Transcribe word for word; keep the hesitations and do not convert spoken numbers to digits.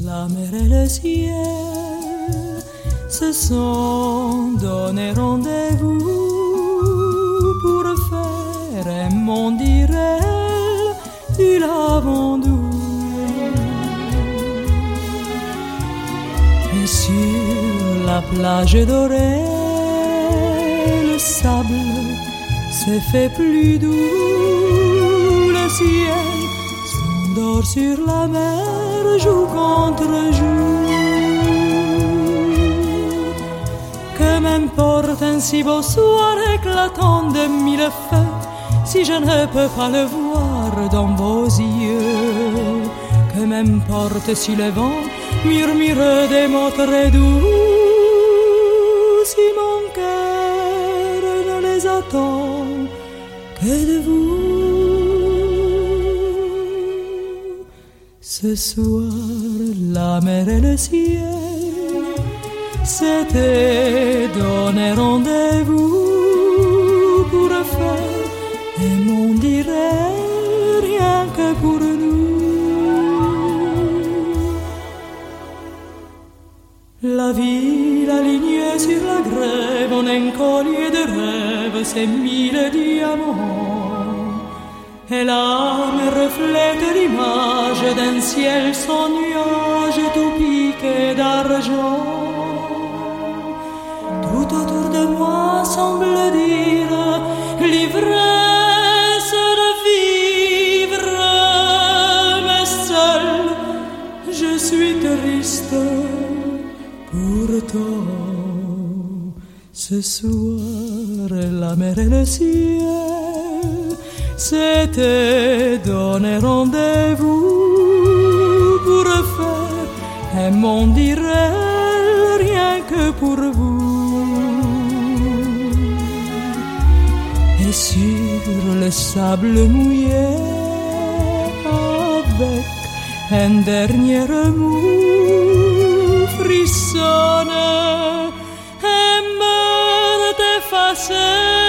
la mer et le ciel se sont donné rendez-vous pour faire un monde irréel du lavandou. Et sur la plage dorée, le sable s'est fait plus doux. Le ciel s'endort sur la mer, joue contre jour. Que m'importe un si beau soir éclatant de mille feux, si je ne peux pas le voir dans vos yeux. Que m'importe si le vent murmure des mots très doux, si mon cœur ne les attend que de vous. Ce soir, la mer et le ciel s'étaient donné rendez-vous pour faire un monde irréel rien que pour nous. La ville alignée sur la grève en un collier de rêve, ses mille diamants. Et l'âme reflète l'image d'un ciel sans nuage tout piqué d'argent. Tout autour de moi semble dire l'ivresse de vivre, mais seul je suis triste. Pourtant, ce soir, la mer et le ciel s'étaient donné rendez-vous pour faire un monde irréel rien que pour vous. Et sur le sable mouillé, avec un dernier mot, frissonne et meurt effacé.